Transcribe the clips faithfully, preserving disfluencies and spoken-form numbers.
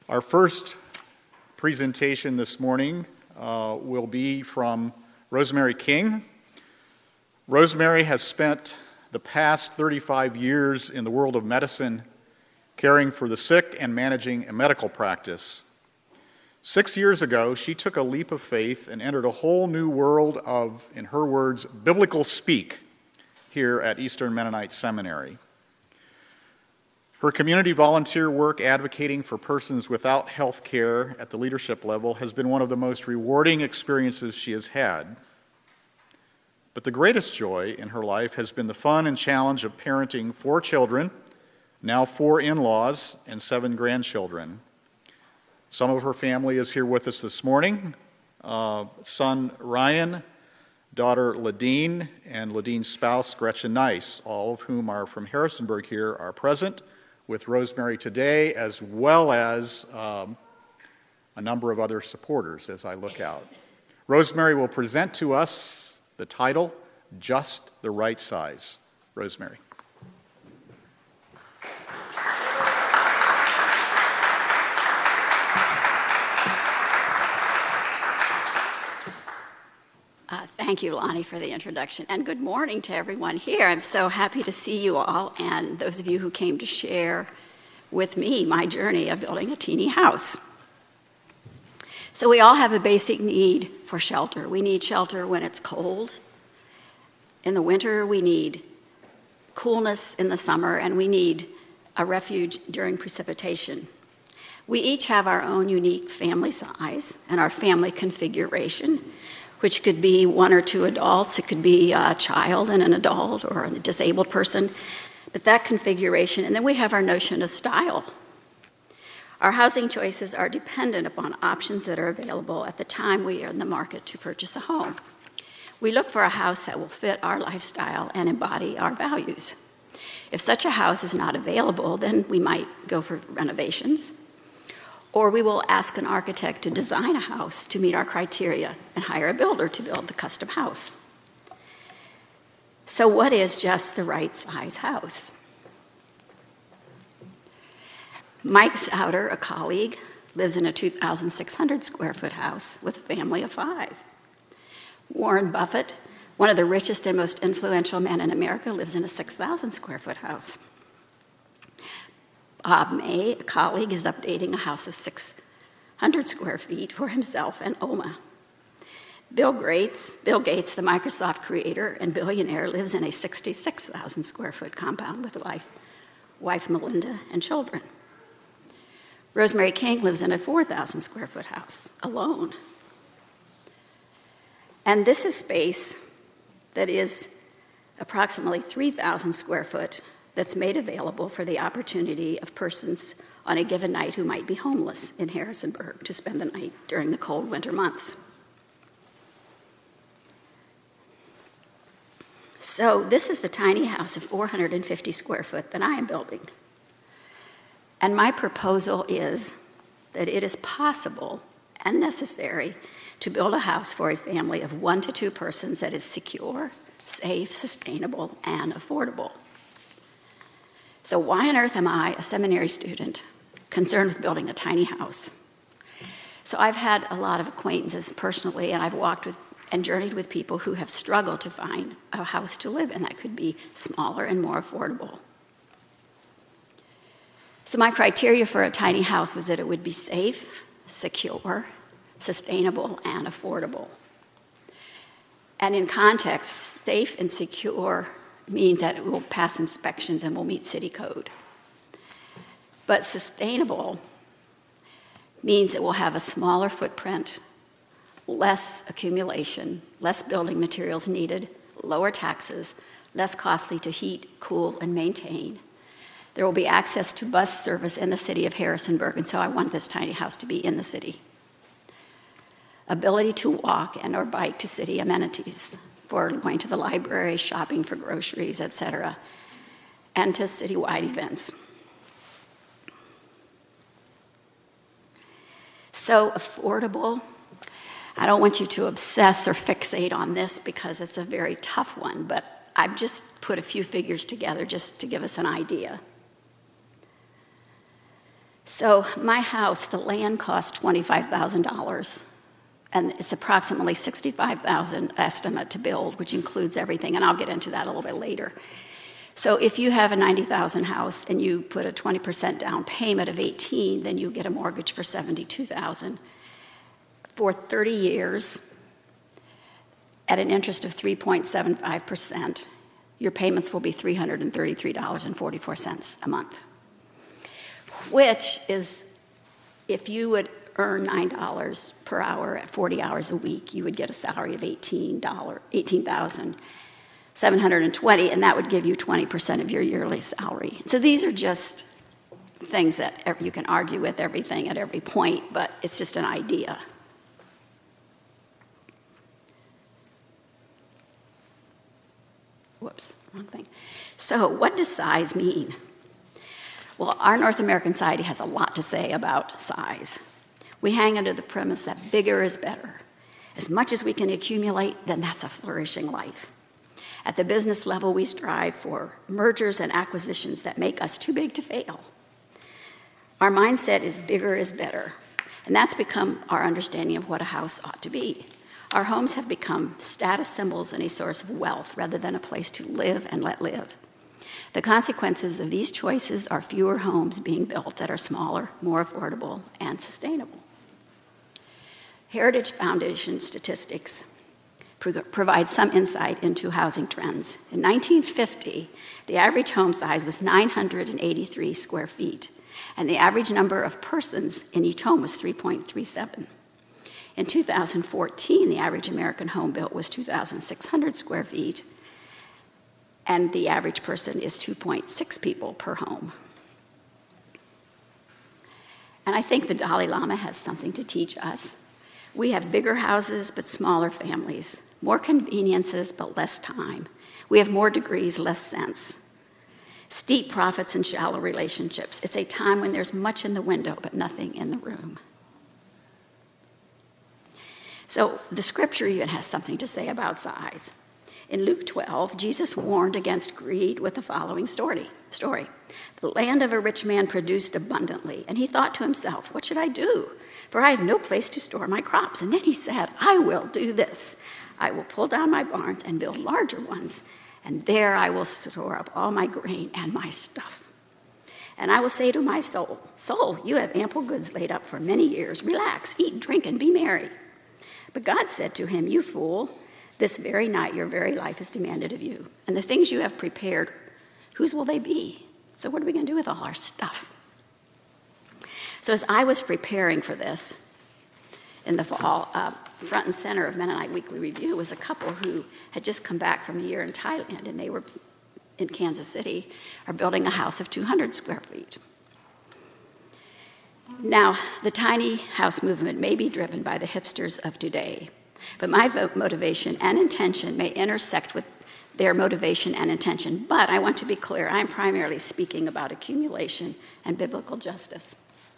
Our first presentation this morning uh, will be from Rosemary King. Rosemary has spent the past thirty-five years in the world of medicine caring for the sick and managing a medical practice. Six years ago, she took a leap of faith and entered a whole new world of, in her words, biblical speak here at Eastern Mennonite Seminary. Her community volunteer work advocating for persons without health care at the leadership level has been one of the most rewarding experiences she has had. But the greatest joy in her life has been the fun and challenge of parenting four children, now four in-laws, and seven grandchildren. Some of her family is here with us this morning. Uh, son Ryan, daughter Ladine, and Ladine's spouse Gretchen Nice, all of whom are from Harrisonburg here, are present with Rosemary today, as well as um, a number of other supporters as I look out. Rosemary will present to us the title, Just the Right Size. Rosemary. Uh, thank you, Lonnie, for the introduction, and good morning to everyone here. I'm so happy to see you all, and those of you who came to share with me my journey of building a teeny house. So we all have a basic need for shelter. We need shelter when it's cold. In the winter, we need coolness in the summer, and we need a refuge during precipitation. We each have our own unique family size and our family configuration, which could be one or two adults, it could be a child and an adult or a disabled person, but that configuration, and then we have our notion of style. Our housing choices are dependent upon options that are available at the time we are in the market to purchase a home. We look for a house that will fit our lifestyle and embody our values. If such a house is not available, then we might go for renovations, or we will ask an architect to design a house to meet our criteria and hire a builder to build the custom house. So what is just the right size house? Mike Souter, a colleague, lives in a two thousand six hundred square foot house with a family of five. Warren Buffett, one of the richest and most influential men in America, lives in a six thousand square foot house. Bob May, a colleague, is updating a house of six hundred square feet for himself and Oma. Bill Gates, Bill Gates, the Microsoft creator and billionaire, lives in a sixty-six thousand square foot compound with wife, wife Melinda and children. Rosemary King lives in a four thousand square foot house alone. And this is space that is approximately three thousand square foot that's made available for the opportunity of persons on a given night who might be homeless in Harrisonburg to spend the night during the cold winter months. So this is the tiny house of four hundred fifty square foot that I am building. And my proposal is that it is possible and necessary to build a house for a family of one to two persons that is secure, safe, sustainable, and affordable. So why on earth am I, a seminary student, concerned with building a tiny house? So I've had a lot of acquaintances personally, and I've walked with and journeyed with people who have struggled to find a house to live in that could be smaller and more affordable. So my criteria for a tiny house was that it would be safe, secure, sustainable, and affordable. And in context, safe and secure means that it will pass inspections and will meet city code. But sustainable means it will have a smaller footprint, less accumulation, less building materials needed, lower taxes, less costly to heat, cool, and maintain. There will be access to bus service in the city of Harrisonburg, and so I want this tiny house to be in the city. Ability to walk and or bike to city amenities for going to the library, shopping for groceries, et cetera, and to citywide events. So affordable. I don't want you to obsess or fixate on this because it's a very tough one, but I've just put a few figures together just to give us an idea. So my house, the land cost twenty-five thousand dollars, and it's approximately sixty-five thousand dollars estimate to build, which includes everything, and I'll get into that a little bit later. So if you have a ninety thousand dollars house and you put a twenty percent down payment of eighteen, then you get a mortgage for seventy-two thousand dollars. For thirty years, at an interest of three point seven five percent, your payments will be three hundred thirty-three dollars and forty-four cents a month, which is, if you would earn nine dollars per hour at forty hours a week, you would get a salary of eighteen thousand seven hundred twenty dollars, and that would give you twenty percent of your yearly salary. So these are just things that you can argue with everything at every point, but it's just an idea. Whoops, wrong thing. So what does size mean? Well, our North American society has a lot to say about size. We hang under the premise that bigger is better. As much as we can accumulate, then that's a flourishing life. At the business level, we strive for mergers and acquisitions that make us too big to fail. Our mindset is bigger is better, and that's become our understanding of what a house ought to be. Our homes have become status symbols and a source of wealth rather than a place to live and let live. The consequences of these choices are fewer homes being built that are smaller, more affordable, and sustainable. Heritage Foundation statistics pro- provide some insight into housing trends. In nineteen fifty, the average home size was nine hundred eighty-three square feet, and the average number of persons in each home was three point three seven. In two thousand fourteen, the average American home built was two thousand six hundred square feet, and the average person is two point six people per home. And I think the Dalai Lama has something to teach us. We have bigger houses but smaller families, more conveniences but less time. We have more degrees, less sense. Steep profits and shallow relationships. It's a time when there's much in the window but nothing in the room. So the scripture even has something to say about size. In Luke twelve, Jesus warned against greed with the following story. story. The land of a rich man produced abundantly, and he thought to himself, what should I do? For I have no place to store my crops. And then he said, I will do this. I will pull down my barns and build larger ones, and there I will store up all my grain and my stuff. And I will say to my soul, soul, you have ample goods laid up for many years. Relax, eat, drink, and be merry. But God said to him, you fool, this very night your very life is demanded of you. And the things you have prepared, whose will they be? So what are we going to do with all our stuff? So as I was preparing for this in the fall, uh, front and center of Mennonite Weekly Review was a couple who had just come back from a year in Thailand, and they were in Kansas City, are building a house of two hundred square feet. Now, the tiny house movement may be driven by the hipsters of today, but my vote motivation and intention may intersect with their motivation and intention. But I want to be clear, I'm primarily speaking about accumulation and biblical justice.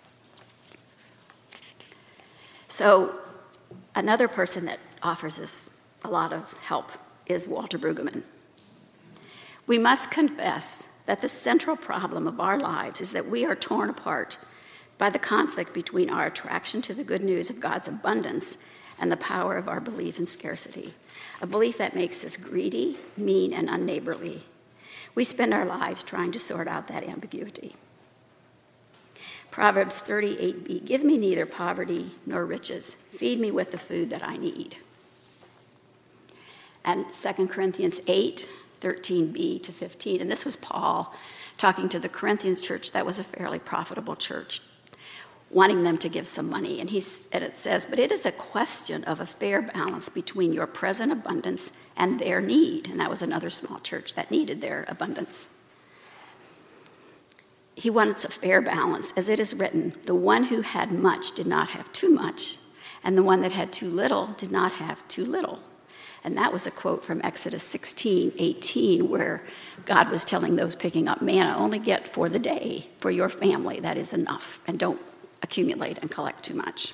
So another person that offers us a lot of help is Walter Brueggemann. We must confess that the central problem of our lives is that we are torn apart by the conflict between our attraction to the good news of God's abundance and the power of our belief in scarcity, a belief that makes us greedy, mean, and unneighborly. We spend our lives trying to sort out that ambiguity. Proverbs thirty-eight b, give me neither poverty nor riches. Feed me with the food that I need. And Second Corinthians eight, thirteen b to fifteen, and this was Paul talking to the Corinthians church that was a fairly profitable church, wanting them to give some money. And, he's, and it says, but it is a question of a fair balance between your present abundance and their need. And that was another small church that needed their abundance. He wants a fair balance. As it is written, the one who had much did not have too much, and the one that had too little did not have too little. And that was a quote from Exodus sixteen eighteen, where God was telling those picking up manna, only get for the day, for your family, that is enough, and don't accumulate and collect too much.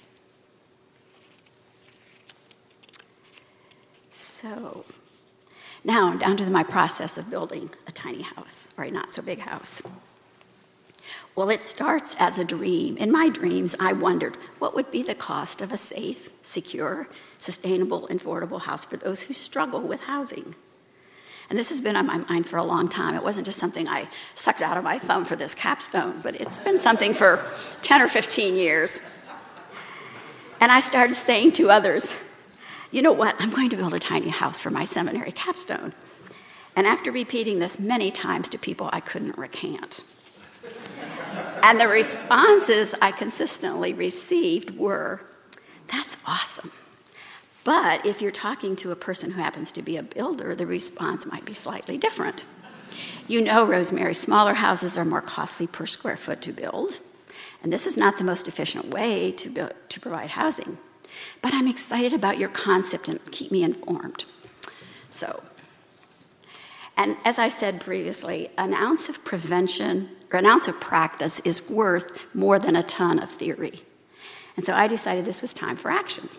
So, Now, down to my process of building a tiny house, or a not-so-big house. Well, it starts as a dream. In my dreams, I wondered what would be the cost of a safe, secure, sustainable, and affordable house for those who struggle with housing. And this has been on my mind for a long time. It wasn't just something I sucked out of my thumb for this capstone, but it's been something for ten or fifteen years. And I started saying to others, you know what, I'm going to build a tiny house for my seminary capstone. And after repeating this many times to people, I couldn't recant. And the responses I consistently received were, that's awesome. But if you're talking to a person who happens to be a builder, the response might be slightly different. You know, Rosemary, smaller houses are more costly per square foot to build, and this is not the most efficient way to, build, to provide housing. But I'm excited about your concept and keep me informed. So, and as I said previously, an ounce of prevention or an ounce of practice is worth more than a ton of theory. And so I decided this was time for action.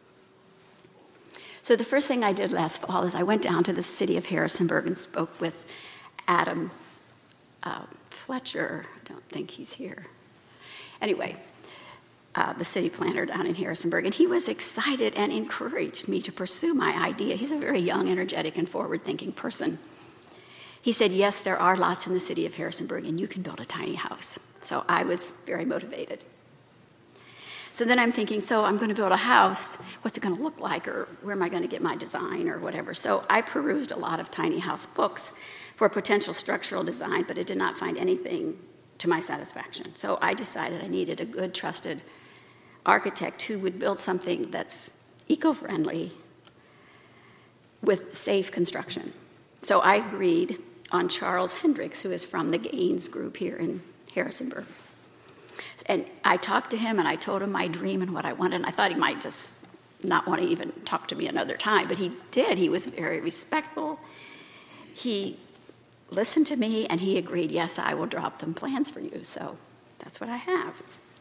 So the first thing I did last fall is I went down to the city of Harrisonburg and spoke with Adam uh, Fletcher. I don't think he's here. Anyway, uh, the city planner down in Harrisonburg, and he was excited and encouraged me to pursue my idea. He's a very young, energetic, and forward-thinking person. He said, yes, there are lots in the city of Harrisonburg, and you can build a tiny house. So I was very motivated. So then I'm thinking, so I'm going to build a house. What's it going to look like, or where am I going to get my design, or whatever? So I perused a lot of tiny house books for potential structural design, but I did not find anything to my satisfaction. So I decided I needed a good, trusted architect who would build something that's eco-friendly with safe construction. So I agreed on Charles Hendricks, who is from the Gaines Group here in Harrisonburg. And I talked to him, and I told him my dream and what I wanted, and I thought he might just not want to even talk to me another time, but he did. He was very respectful. He listened to me, and he agreed, yes, I will drop them plans for you. So that's what I have.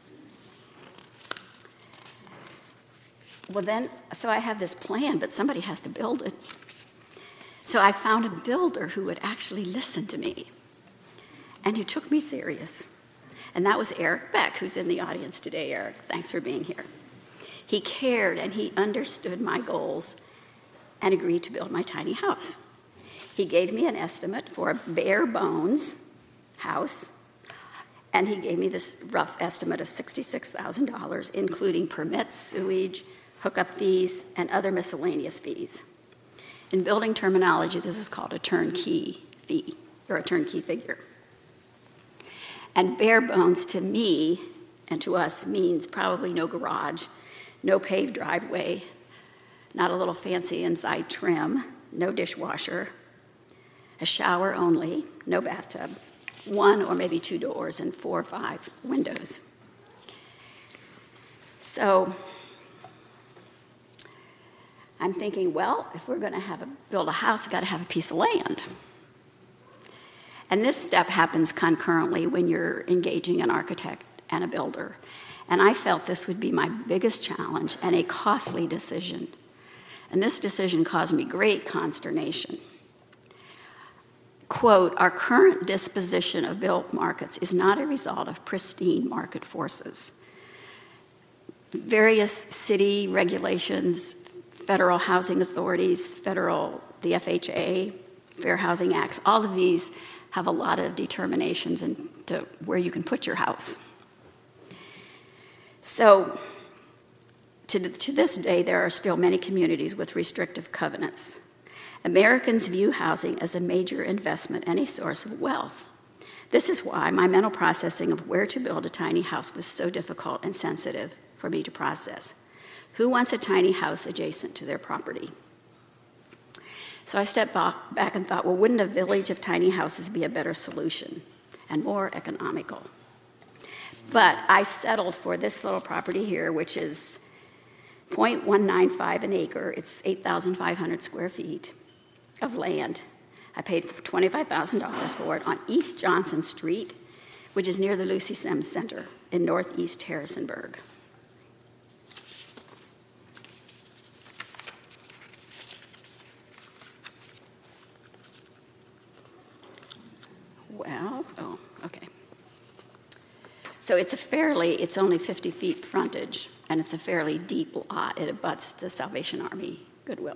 Well, then, so I have this plan, but somebody has to build it. So I found a builder who would actually listen to me and who took me serious. And that was Eric Beck, who's in the audience today. Eric, thanks for being here. He cared and he understood my goals and agreed to build my tiny house. He gave me an estimate for a bare bones house, and he gave me this rough estimate of sixty-six thousand dollars, including permits, sewage, hookup fees, and other miscellaneous fees. In building terminology, this is called a turnkey fee, or a turnkey figure. And bare bones to me and to us means probably no garage, no paved driveway, not a little fancy inside trim, no dishwasher, a shower only, no bathtub, one or maybe two doors, and four or five windows. So I'm thinking, well, if we're going to have a, build a house, we've got to have a piece of land. And this step happens concurrently when you're engaging an architect and a builder. And I felt this would be my biggest challenge and a costly decision. And this decision caused me great consternation. Quote, our current disposition of built markets is not a result of pristine market forces. Various city regulations, federal housing authorities, federal, the F H A, Fair Housing Acts, all of these have a lot of determinations into where you can put your house. So to, to this day, there are still many communities with restrictive covenants. Americans view housing as a major investment and a source of wealth. This is why my mental processing of where to build a tiny house was so difficult and sensitive for me to process. Who wants a tiny house adjacent to their property? So I stepped back and thought, well, wouldn't a village of tiny houses be a better solution and more economical? But I settled for this little property here, which is zero point one nine five an acre. It's eight thousand five hundred square feet of land. I paid twenty-five thousand dollars for it on East Johnson Street, which is near the Lucy Sims Center in northeast Harrisonburg. So it's a fairly, it's only fifty feet frontage, and it's a fairly deep lot. It abuts the Salvation Army Goodwill.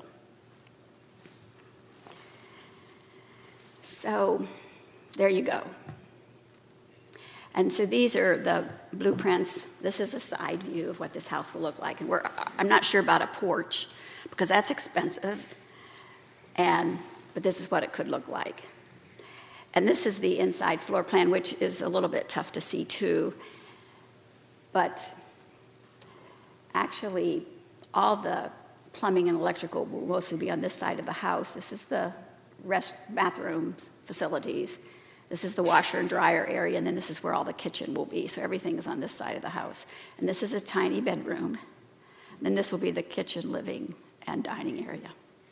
So there you go. And so these are the blueprints. This is a side view of what this house will look like. And we're, I'm not sure about a porch because that's expensive, and but this is what it could look like. And this is the inside floor plan, which is a little bit tough to see too. But actually, all the plumbing and electrical will mostly be on this side of the house. This is the rest bathrooms, facilities. This is the washer and dryer area, and then this is where all the kitchen will be. So everything is on this side of the house. And this is a tiny bedroom. And then this will be the kitchen, living, and dining area.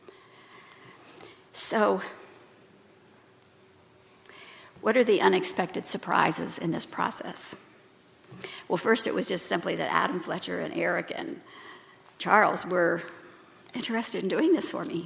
So what are the unexpected surprises in this process? Well, first it was just simply that Adam Fletcher and Eric and Charles were interested in doing this for me.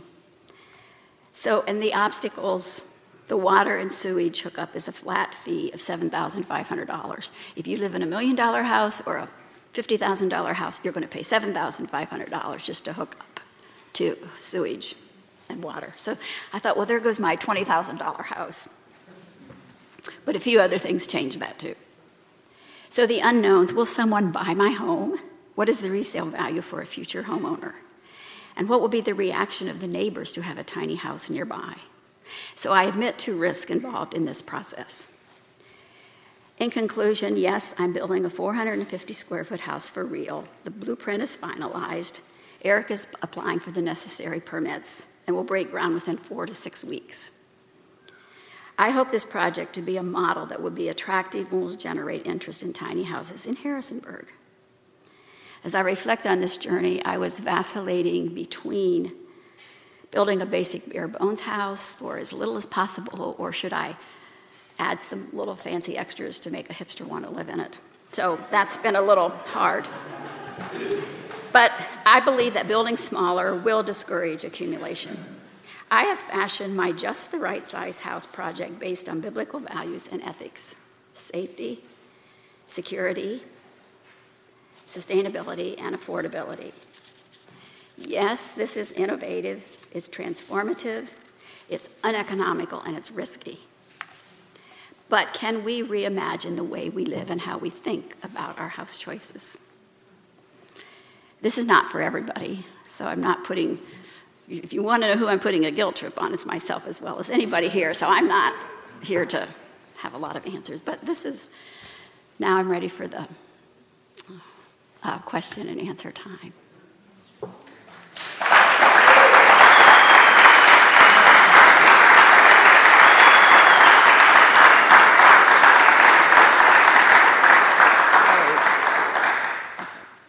So, and the obstacles, the water and sewage hookup is a flat fee of seven thousand five hundred dollars. If you live in a million dollar house or a fifty thousand dollars house, you're going to pay seven thousand five hundred dollars just to hook up to sewage and water. So I thought, well, there goes my twenty thousand dollars house. But a few other things changed that too. So the unknowns: will someone buy my home? What is the resale value for a future homeowner? And what will be the reaction of the neighbors to have a tiny house nearby? So I admit to risk involved in this process. In conclusion, yes, I'm building a four hundred fifty square foot house for real. The blueprint is finalized. Eric is applying for the necessary permits and will break ground within four to six weeks. I hope this project to be a model that would be attractive and will generate interest in tiny houses in Harrisonburg. As I reflect on this journey, I was vacillating between building a basic bare bones house for as little as possible, or should I add some little fancy extras to make a hipster want to live in it? So that's been a little hard. But I believe that building smaller will discourage accumulation. I have fashioned my just the right size house project based on biblical values and ethics: safety, security, sustainability, and affordability. Yes, this is innovative, it's transformative, it's uneconomical, and it's risky. But can we reimagine the way we live and how we think about our house choices? This is not for everybody, so I'm not putting, if you want to know who I'm putting a guilt trip on, it's myself as well as anybody here, so I'm not here to have a lot of answers. But this is, now I'm ready for the uh, question and answer time.